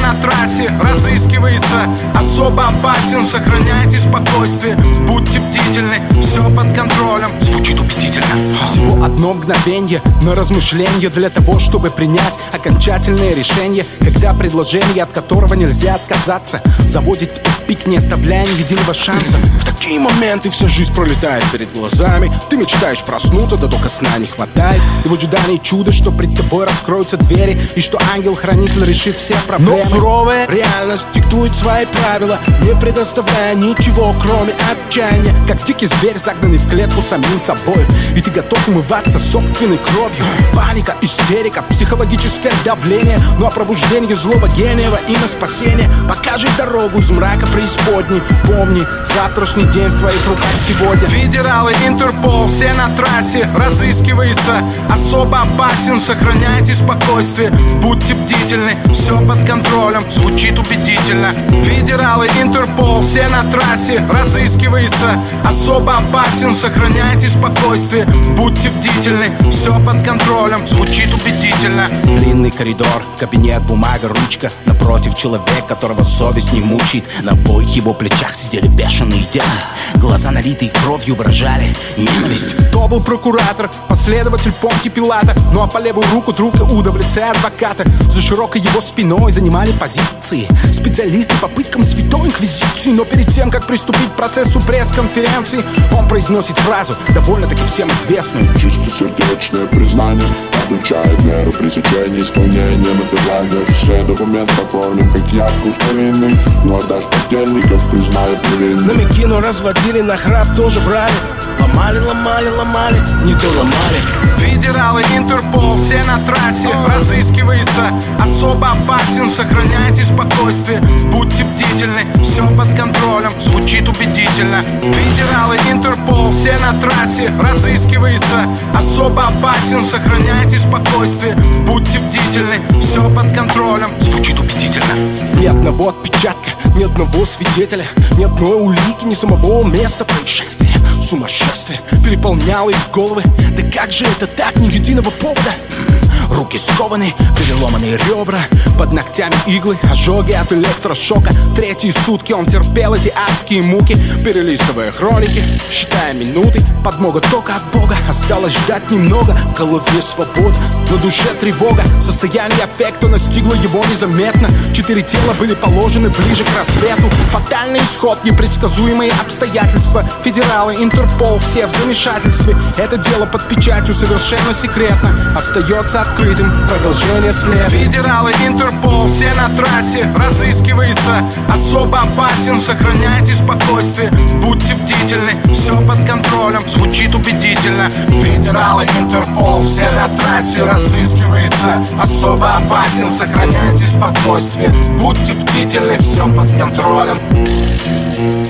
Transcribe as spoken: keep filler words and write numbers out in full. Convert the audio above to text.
на трассе, разыскивается. Особо опасен, сохраняйте спокойствие, будьте бдительны, все под контролем. Звучит убедительно. Всего одно мгновенье на размышление для того, чтобы принять окончательное решение, когда предложение, от которого нельзя отказаться, заводит в тупик, не оставляя ни единого шанса. В такие моменты вся жизнь пролетает перед глазами. Ты мечтаешь проснуться, да только сна не хватает. И в ожидании чуда, что пред тобой раскроются двери, и что ангел-хранитель решит все проблемы. Но суровая реальность диктует свои правила, не предоставляя ничего, кроме отчаяния. Как дикий зверь, загнанный в клетку самим собой, и ты готов умываться собственной кровью. Паника, истерика, психологическое давление. Ну а пробуждение злого гения во имя спасения покажет дорогу из мрака преисподней. Помни, завтрашний день в твоих руках сегодня. Федералы, Интерпол, все на трассе, разыскивается. Особо опасен, сохраняйте спокойствие, будьте бдительны, все под контролем. Звучит убедительно. Федералы, Интерпол, все на трассе, разыскивается. Особо опасен, сохраняйте спокойствие, будьте бдительны, все под контролем. Звучит убедительно. Длинный коридор, кабинет, бумага, ручка. Напротив человек, которого совесть не мучает. На обоих его плечах сидели бешеные демоны. Глаза, налитые кровью, выражали ненависть. То был прокуратор, последователь Понтия Пилата. Ну а по левую руку друг Иуда в лице адвоката. За широкой его спиной занимали позиции специалисты по пыткам Святой Инквизиции. Но перед тем, как приступить к процессу пресс-конференции, он произносит фразу, довольно-таки всем известную: чистосердечное признание облегчает меру пресечения исполнения наказания. Все документы оформим как явку с повинной, но отдашь подельников, признают невинным. На Микину разводили, на храп тоже брали. Ломали, ломали, ломали, не то ломали. Федералы, Интерпол, все на трассе, разыскивается. Особо опасен, сохраняйте спокойствие, будьте бдительны, все под контролем. Звучит убедительно. Федералы, Интерпол, все на трассе, разыскивается. Особо опасен, сохраняйте спокойствие, будьте бдительны, все под контролем. Звучит убедительно. Ни одного отпечатка, ни одного свидетеля, ни одной улики, ни самого места происшествия. Сумасшествие переполняло их головы. Да как же это так, ни единого повода? Руки скованы, переломанные ребра, под ногтями иглы, ожоги от электрошока. Третьи сутки он терпел эти адские муки, перелистывая хроники, считая минуты. Подмога только от Бога, осталось ждать немного. В голове свобода, на душе тревога. Состояние аффекта настигло его незаметно. Четыре тела были положены ближе к рассвету. Фатальный исход, непредсказуемые обстоятельства. Федералы, Интерпол, все в замешательстве. Это дело под печатью совершенно секретно. Остается открытым продолжение след. Федералы, Интерпол, все на трассе, разыскивается. Особо опасен, сохраняйте спокойствие, будьте бдительны, все под контролем. Звучит убедительно. Федералы, Интерпол, все на трассе, разыскивается. Особо опасен, сохраняйте спокойствие, будьте бдительны, все под контролем.